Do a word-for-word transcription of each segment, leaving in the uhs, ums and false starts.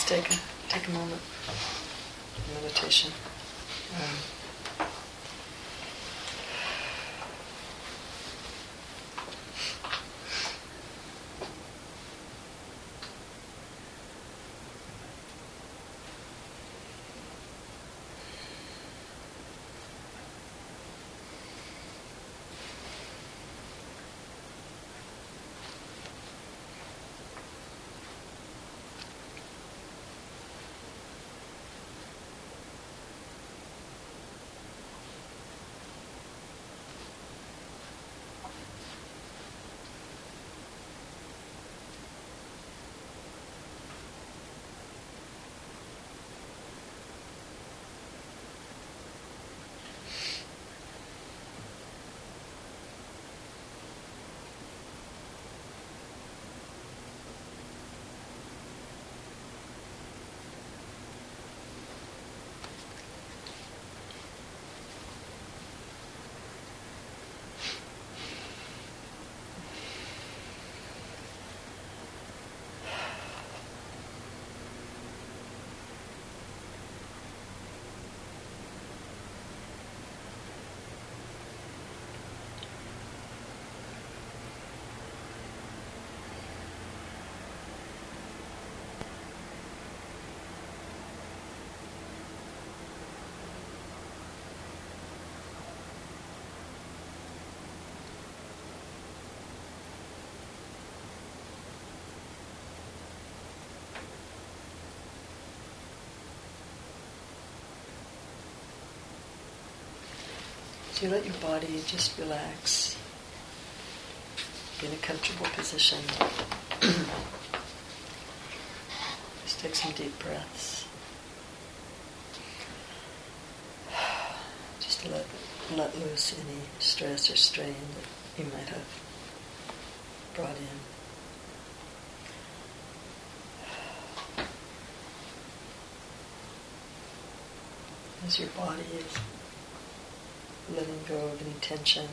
Let's take a, take a moment. Meditation. Um, So you let your body just relax, be in a comfortable position. Just take some deep breaths. Just to let, let loose any stress or strain that you might have brought in. As your body is letting go of any tension,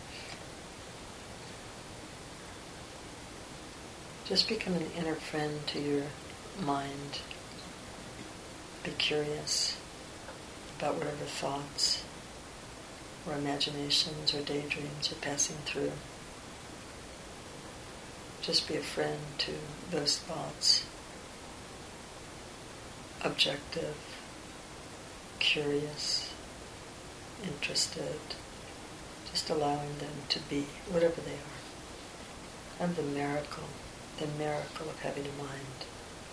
just become an inner friend to your mind. Be curious about whatever thoughts or imaginations or daydreams are passing through. Just be a friend to those thoughts. Objective, curious, interested, just allowing them to be whatever they are. And the miracle, the miracle of having a mind.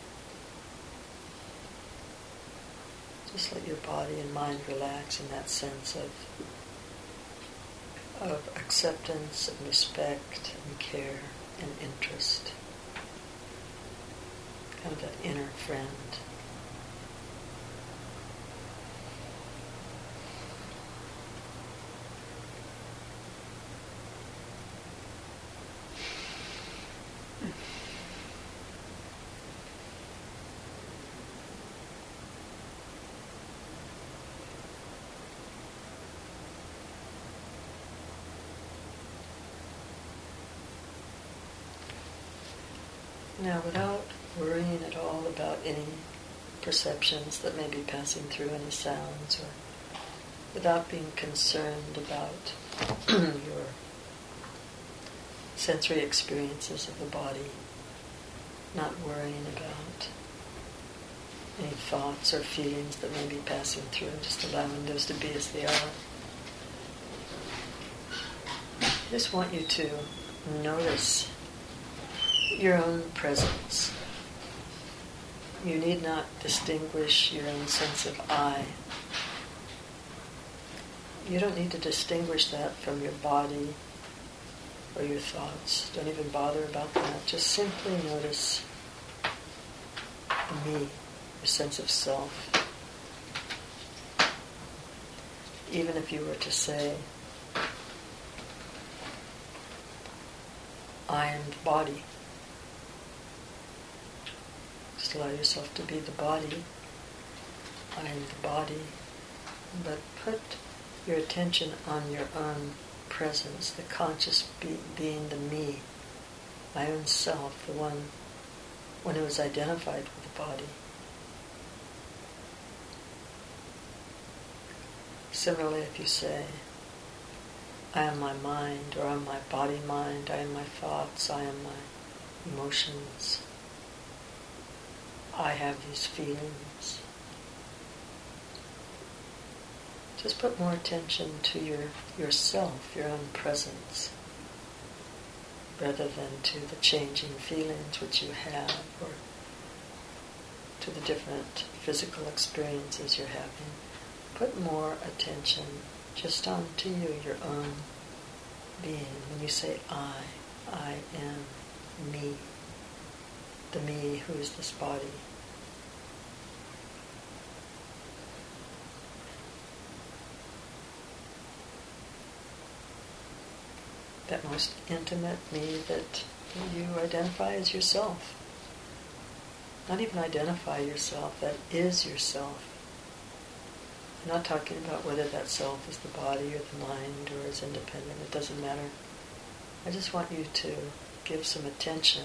Just let your body and mind relax in that sense of of acceptance and respect and care and interest. Kind of that inner friend. Now, without worrying at all about any perceptions that may be passing through, any sounds, or without being concerned about your sensory experiences of the body, not worrying about any thoughts or feelings that may be passing through, just allowing those to be as they are. I just want you to notice your own presence. You need not distinguish your own sense of I. You don't need to distinguish that from your body or your thoughts. Don't even bother about that. Just simply notice the me, your sense of self. Even if you were to say, I am the body. Just allow yourself to be the body. I am the body. But put your attention on your own presence, the conscious be- being, the me, my own self, the one, one who is identified with the body. Similarly, if you say, I am my mind, or I am my body-mind, I am my thoughts, I am my emotions, I have these feelings. Just put more attention to your yourself, your own presence, rather than to the changing feelings which you have, or to the different physical experiences you're having. Put more attention just on to you, your own being. When you say I, I am me, the me who is this body. That most intimate me that you identify as yourself. Not even identify yourself, that is yourself. I'm not talking about whether that self is the body or the mind or is independent. It doesn't matter. I just want you to give some attention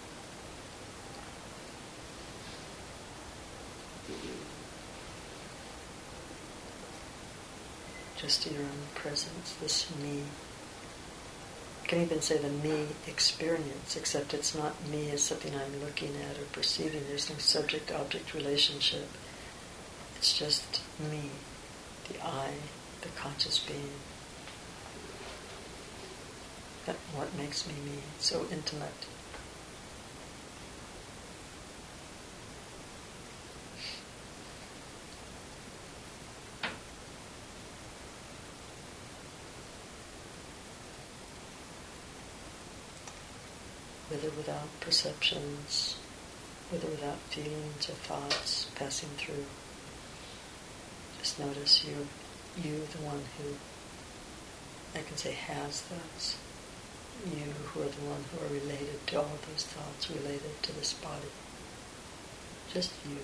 just to your own presence, this me. You can even say the me experience, except it's not me as something I'm looking at or perceiving. There's no subject-object relationship. It's just me, the I, the conscious being. That's what makes me me, so intimate. With or without perceptions, with or without feelings or thoughts passing through. Just notice you, you, the one who, I can say, has those. You who are the one who are related to all those thoughts, related to this body. Just you.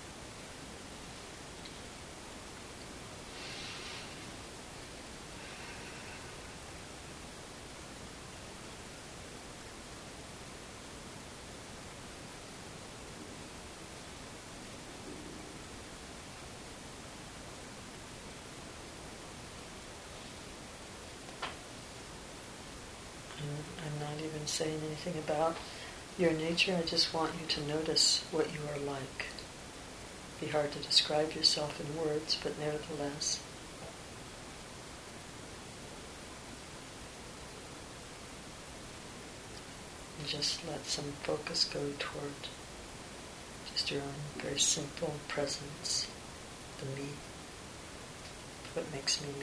I'm not even saying anything about your nature. I just want you to notice what you are like. It'd be hard to describe yourself in words, but nevertheless. And just let some focus go toward just your own very simple presence, the me, what makes me me.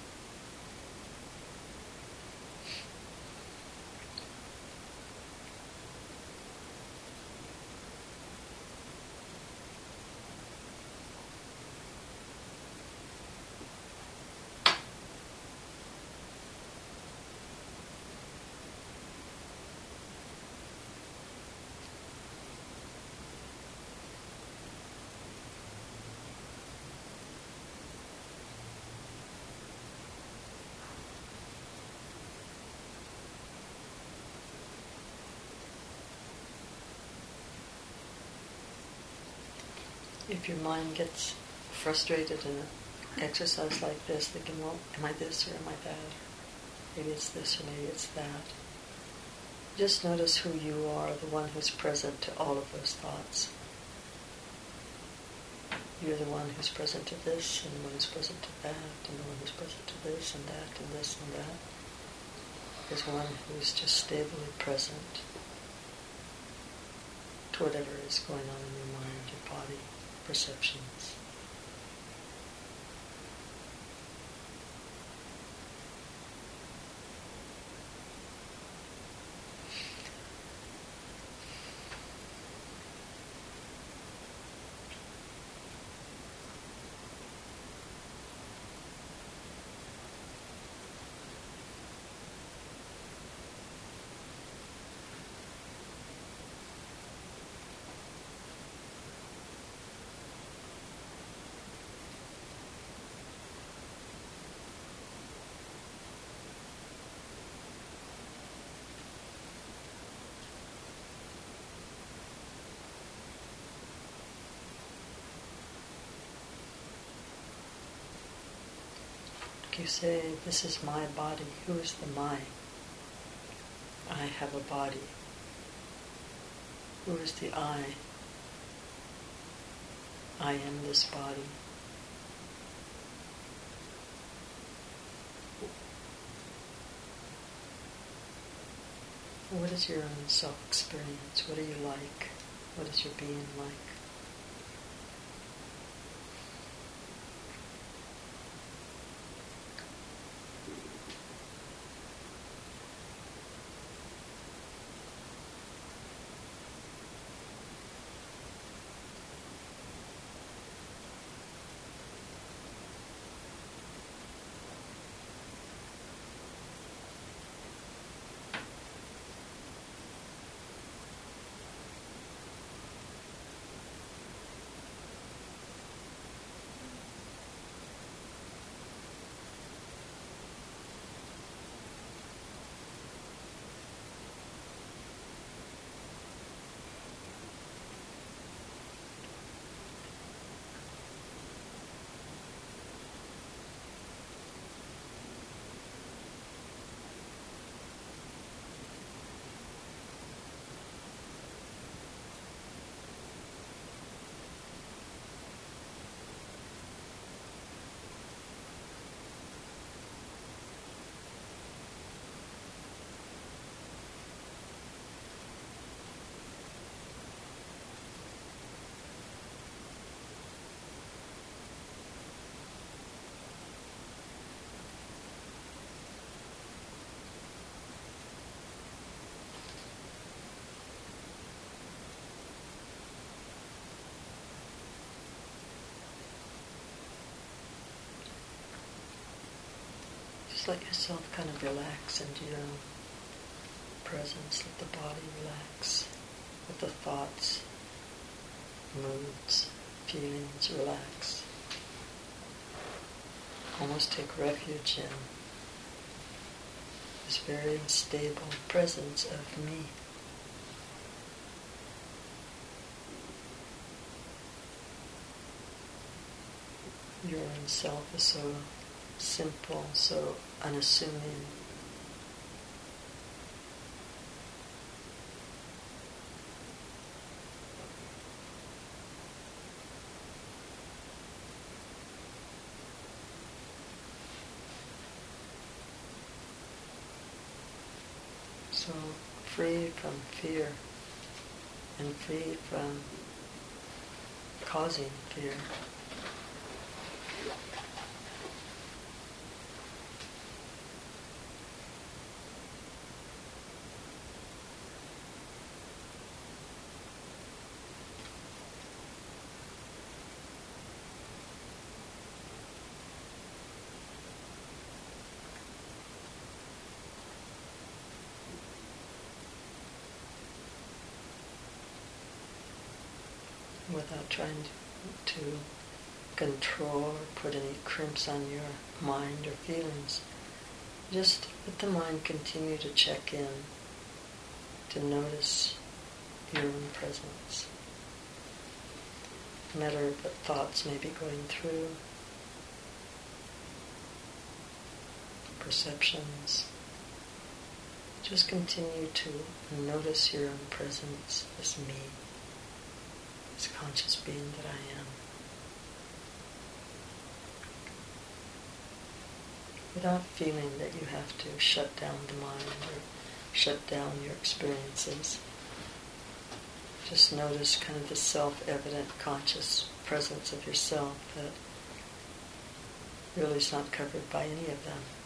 If your mind gets frustrated in an exercise like this, thinking, well, am I this or am I that? Maybe it's this or maybe it's that. Just notice who you are, the one who's present to all of those thoughts. You're the one who's present to this, and the one who's present to that, and the one who's present to this and that, and this and that. There's one who's just stably present to whatever is going on in your mind, your body, perceptions. like you say, this is my body. Who is the my? I have a body. Who is the I? I am this body. What is your own self-experience? What are you like? What is your being like? Just let yourself kind of relax into your own presence. Let the body relax. Let the thoughts, moods, feelings relax. Almost take refuge in this very stable presence of me. Your own self is so simple, so unassuming. So free from fear and free from causing fear. Without trying to, to control or put any crimps on your mind or feelings. Just let the mind continue to check in, to notice your own presence. No matter what thoughts may be going through, perceptions, just continue to notice your own presence as me. This conscious being that I am. Without feeling that you have to shut down the mind or shut down your experiences. Just notice kind of the self-evident conscious presence of yourself that really is not covered by any of them.